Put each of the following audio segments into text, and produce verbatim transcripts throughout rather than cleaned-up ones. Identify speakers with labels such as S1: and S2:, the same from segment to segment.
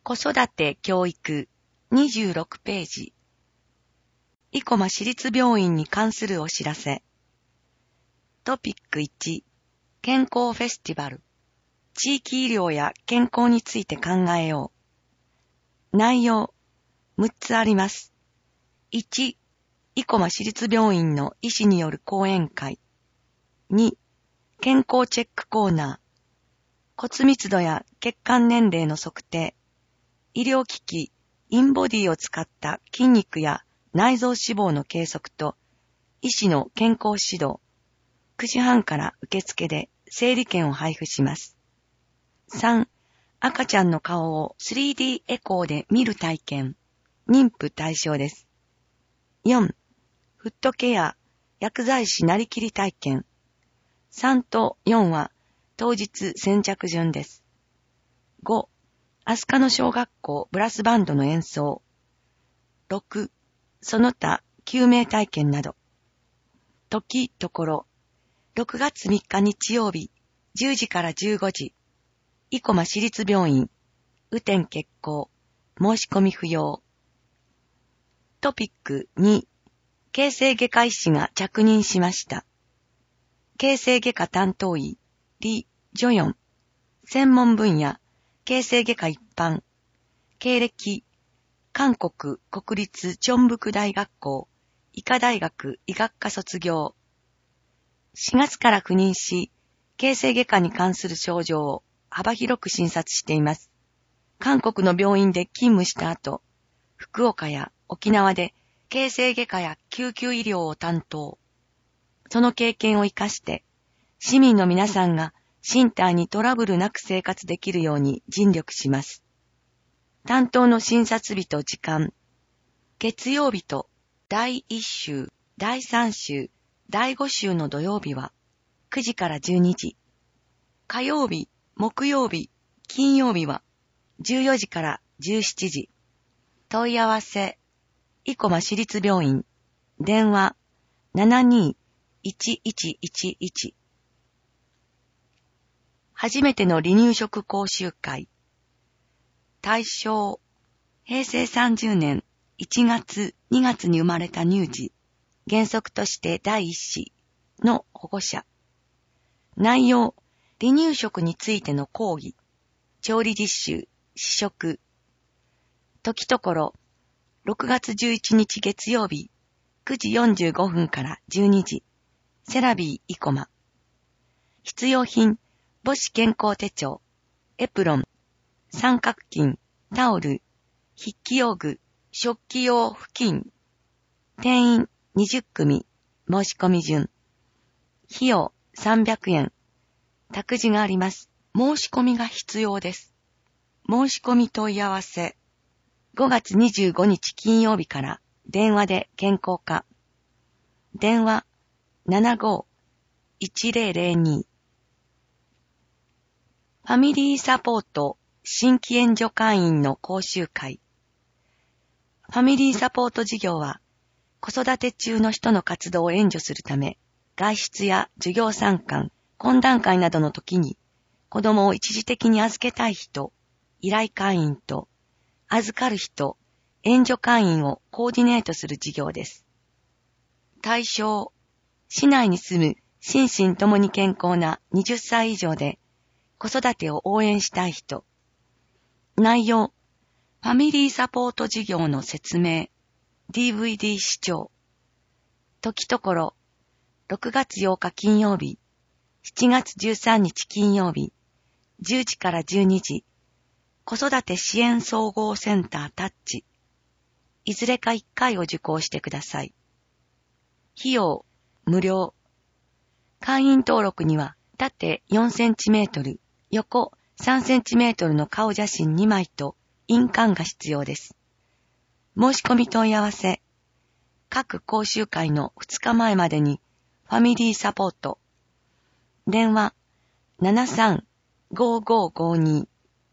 S1: 子育て教育にじゅうろくページ。生駒市立病院に関するお知らせ。トピックいち、健康フェスティバル。地域医療や健康について考えよう。内容、むっつあります。いち、生駒市立病院の医師による講演会。に、健康チェックコーナー。骨密度や血管年齢の測定。医療機器、インボディを使った筋肉や内臓脂肪の計測と、医師の健康指導。くじはんから受付で整理券を配布します。さん、赤ちゃんの顔を スリーディー エコーで見る体験。妊婦対象です。よん、フットケア、薬剤師なりきり体験。さんとよんは当日先着順です。ご、飛鳥野小学校ブラスバンドの演奏。ろく、その他救命体験など。時、ところ。ろくがつみっか日曜日、じゅうじからじゅうごじ。生駒市立病院。雨天決行。申し込み不要。トピックに、形成外科医師が着任しました。形成外科担当医、リ・ジョヨン。専門分野、形成外科一般。経歴、韓国国立チョンブク大学校、医科大学医学科卒業。しがつから赴任し、形成外科に関する症状を幅広く診察しています。韓国の病院で勤務した後、福岡や沖縄で形成外科や救急医療を担当。その経験を生かして、市民の皆さんが身体にトラブルなく生活できるように尽力します。担当の診察日と時間。月曜日とだいいっ週、だいさん週、だいご週の土曜日はくじからじゅうにじ。火曜日、木曜日、金曜日はじゅうよじからじゅうしちじ。問い合わせ、生駒市立病院、電話 ななにーいちいちいちいち。初めての離乳食講習会。対象、へいせいさんじゅうねんいちがつ、にがつに生まれた乳児、原則として第一子の保護者。内容、離乳食についての講義、調理実習、試食。時ところ、ろくがつじゅういちにち月曜日、くじよんじゅうごふんからじゅうにじ、セラビー生駒。必要品、母子健康手帳、エプロン、三角巾、タオル、筆記用具、食器用布巾。定員にじゅっくみ、申し込み順。費用さんびゃくえん。託児があります。申し込みが必要です。申し込み問い合わせ。ごがつにじゅうごにち金曜日から電話で健康課。電話 ななごーいちぜろぜろに。ファミリーサポート新規援助会員の講習会。ファミリーサポート事業は、子育て中の人の活動を援助するため、外出や授業参観、懇談会などの時に、子供を一時的に預けたい人、依頼会員と、預かる人、援助会員をコーディネートする事業です。対象、市内に住む心身ともに健康なはたち以上で、子育てを応援したい人。内容、ファミリーサポート事業の説明、ディーブイディー 視聴。時ところ、ろくがつようか金曜日、しちがつじゅうさんにち金曜日、じゅうじからじゅうにじ、子育て支援総合センタータッチ。いずれかいっかいを受講してください。費用、無料。会員登録には、縦よんセンチメートル、横さんセンチメートルの顔写真にまいと印鑑が必要です。申し込み問い合わせ。各講習会のふつかまえまでにファミリーサポート。電話 ななさんごーごーごーに。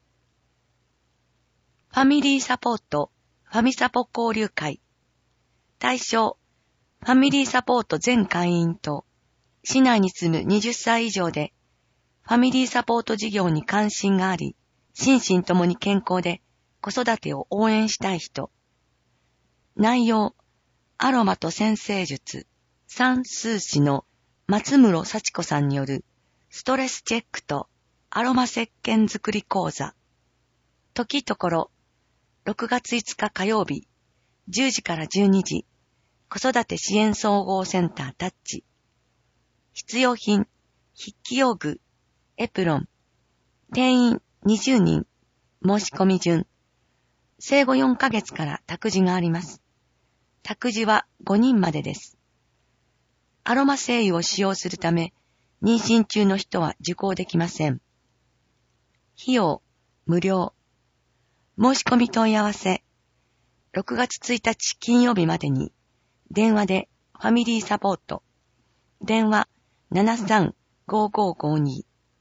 S1: ファミリーサポートファミサポ交流会。対象、ファミリーサポート全会員と、市内に住むはたち以上で、ファミリーサポート事業に関心があり、心身ともに健康で、子子育てを応援したい人。内容、アロマと占星術、算数師の松室幸子さんによるストレスチェックとアロマ石鹸作り講座。時ところ、ろくがついつか火曜日、じゅうじからじゅうにじ、子育て支援総合センタータッチ。必要品、筆記用具、エプロン。定員にじゅうにん、申し込み順。生後よんかげつから託児があります。託児はごにんまでです。アロマ精油を使用するため、妊娠中の人は受講できません。費用、無料。申し込み問い合わせ。ろくがつついたち金曜日までに、電話でファミリーサポート。電話 ななさんごごごに。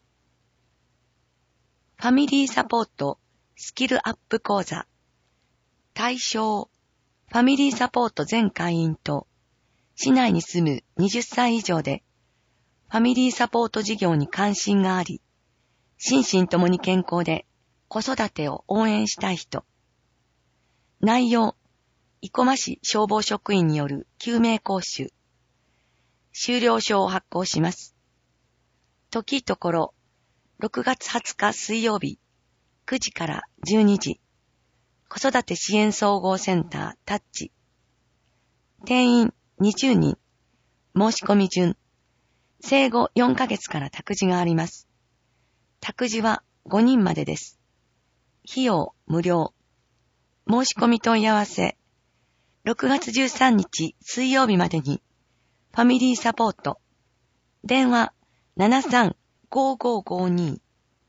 S1: ファミリーサポートスキルアップ講座。対象、ファミリーサポート全会員と、市内に住むはたち以上で、ファミリーサポート事業に関心があり、心身ともに健康で子育てを応援したい人。内容、生駒市消防職員による救命講習。修了書を発行します。時ところ、ろくがつはつか水曜日、くじからじゅうにじ、子育て支援総合センタータッチ。定員にじゅうにん、申し込み順。生後よんかげつから託児があります。託児はごにんまでです。費用無料。申し込み問い合わせ。ろくがつじゅうさんにち水曜日までに、ファミリーサポート。電話 ななさんごごごに。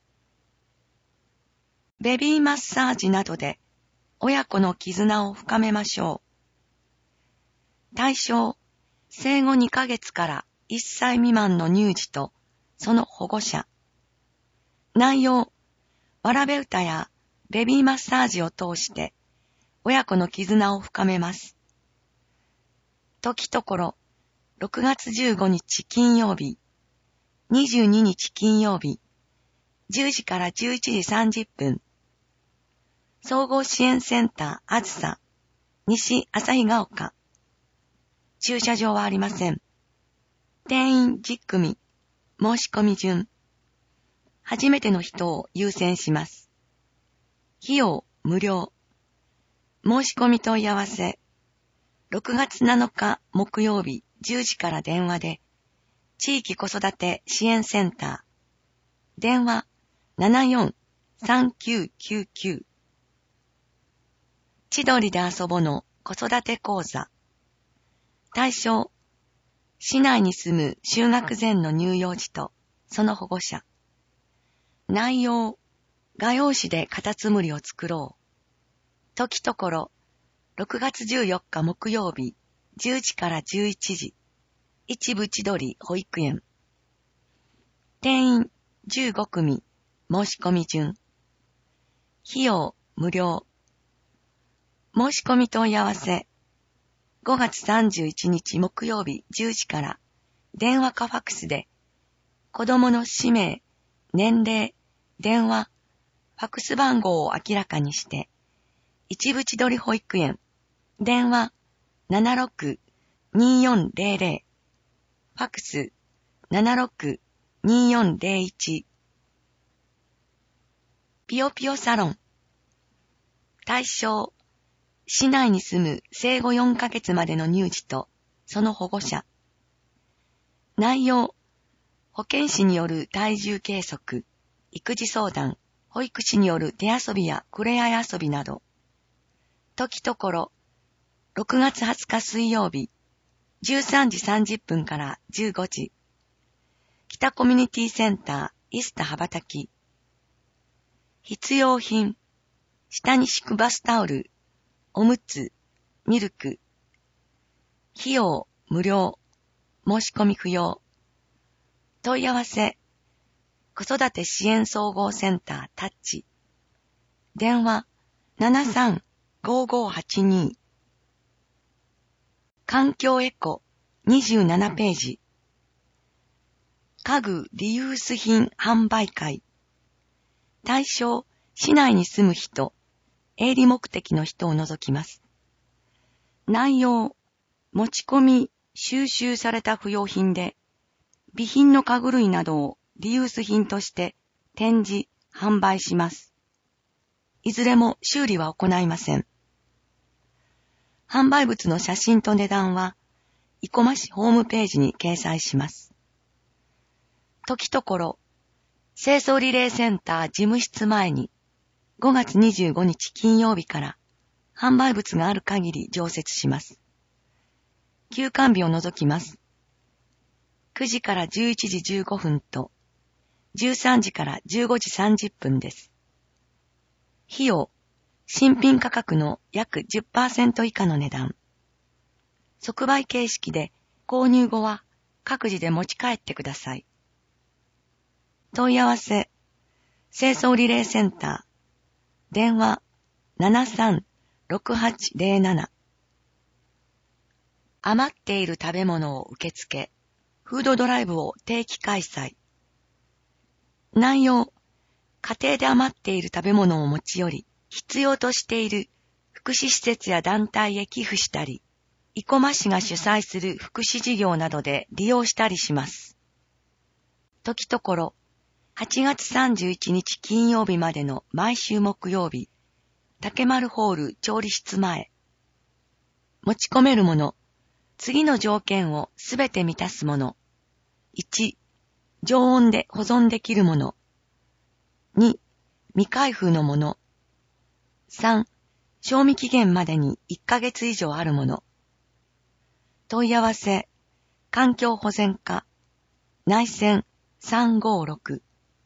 S1: ベビーマッサージなどで親子の絆を深めましょう。対象、生後にかげつからいっさい未満の乳児とその保護者。内容、わらべ歌やベビーマッサージを通して親子の絆を深めます。時ところ、ろくがつじゅうごにち金曜日、にじゅうににち金曜日、じゅうじからじゅういちじさんじゅっぷん。総合支援センターあずさ、西旭ヶ丘。駐車場はありません。定員じゅっくみ、申し込み順。初めての人を優先します。費用無料。申し込み問い合わせ。ろくがつなのか木曜日じゅうじから電話で、地域子育て支援センター。電話 ななよんさんきゅうきゅうきゅう。千鳥で遊ぼの子育て講座。対象、市内に住む就学前の乳幼児とその保護者。内容、画用紙でカタツムリを作ろう。時ところ、ろくがつじゅうよっか木曜日、じゅうじからじゅういちじ、一部千鳥保育園。定員じゅうごくみ、申し込み順。費用無料。申し込み問い合わせ。ごがつさんじゅういちにち木曜日じゅうじから電話かファクスで子供の氏名、年齢、電話、ファクス番号を明らかにして一部千鳥保育園電話 ななろくにーよんぜろぜろ ファクス ななろくにーよんぜろいち。ピヨピヨサロン。対象、市内に住む生後よんかげつまでの乳児とその保護者。内容、保健師による体重計測、育児相談、保育士による手遊びや触れ合い遊びなど。時ところ、ろくがつはつか水曜日、じゅうさんじさんじゅっぷんからじゅうごじ。北コミュニティセンター、イスタ羽ばたき。必要品、下に敷くバスタオル、おむつ、ミルク。費用無料。申し込み不要。問い合わせ。子育て支援総合センタータッチ。電話 ななさんごごはちに。環境エコにじゅうななページ。家具リユース品販売会。対象、市内に住む人。 営利目的の人を除きます。内容、持ち込み、収集された不用品で、備品の家具類などをリユース品として展示、販売します。いずれも修理は行いません。販売物の写真と値段は、生駒市ホームページに掲載します。時ところ、清掃リレーセンター事務室前にごがつにじゅうごにち金曜日から販売物がある限り常設します。休館日を除きます。くじからじゅういちじじゅうごふんとじゅうさんじからじゅうごじさんじゅっぷんです。費用、新品価格の約 じゅっパーセント 以下の値段。即売形式で購入後は各自で持ち帰ってください。問い合わせ、清掃リレーセンター、電話 ななさんろくはちゼロなな。余っている食べ物を受け付け、フードドライブを定期開催。内容、家庭で余っている食べ物を持ち寄り、必要としている福祉施設や団体へ寄付したり、生駒市が主催する福祉事業などで利用したりします。時ところ、はちがつさんじゅういちにち金曜日までの毎週木曜日、竹丸ホール調理室前。持ち込めるもの、次の条件をすべて満たすもの。いち、常温で保存できるもの。に、未開封のもの。さん、賞味期限までにいっかげつ以上あるもの。問い合わせ、環境保全課、内線さんごろく。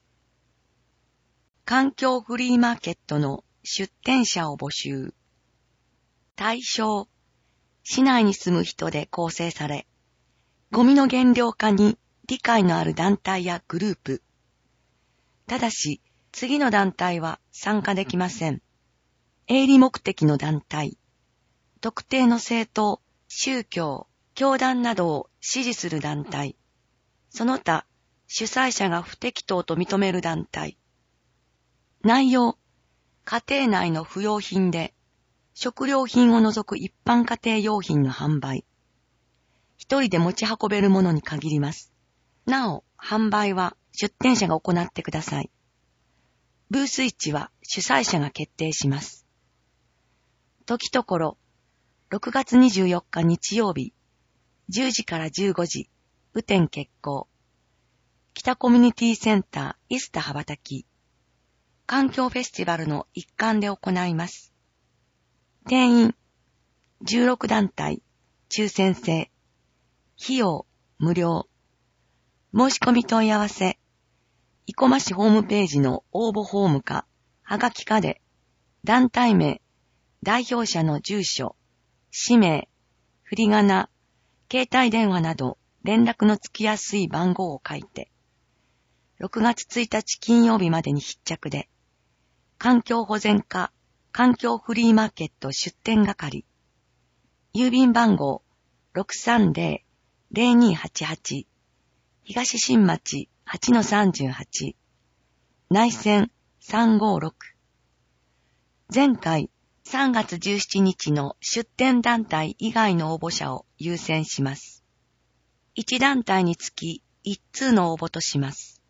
S1: 環境フリーマーケットの出店者を募集。対象、市内に住む人で構成され、ゴミの減量化に理解のある団体やグループ。ただし、次の団体は参加できません。営利目的の団体、特定の政党、宗教、教団などを支持する団体、その他、主催者が不適当と認める団体。内容、家庭内の不要品で、食料品を除く一般家庭用品の販売。一人で持ち運べるものに限ります。なお、販売は出店者が行ってください。ブース位置は主催者が決定します。時ところ、ろくがつにじゅうよっか日曜日、じゅうじからじゅうごじ、雨天決行。北コミュニティセンターイスタ羽ばたき。環境フェスティバルの一環で行います。定員、じゅうろく団体、抽選制。費用、無料。申し込み問い合わせ、生駒市ホームページの応募フォームか、はがきかで、団体名、代表者の住所、氏名、振り仮名、携帯電話など連絡のつきやすい番号を書いて、ろくがつついたち金曜日までに必着で、環境保全課環境フリーマーケット出店係、郵便番号 ろくさんゼロ ゼロにはちはち、東新町 はちのさんじゅうはち、内線さんごろく。前回さんがつじゅうしちにちの出店団体以外の応募者を優先します。いち団体につきいち通の応募とします。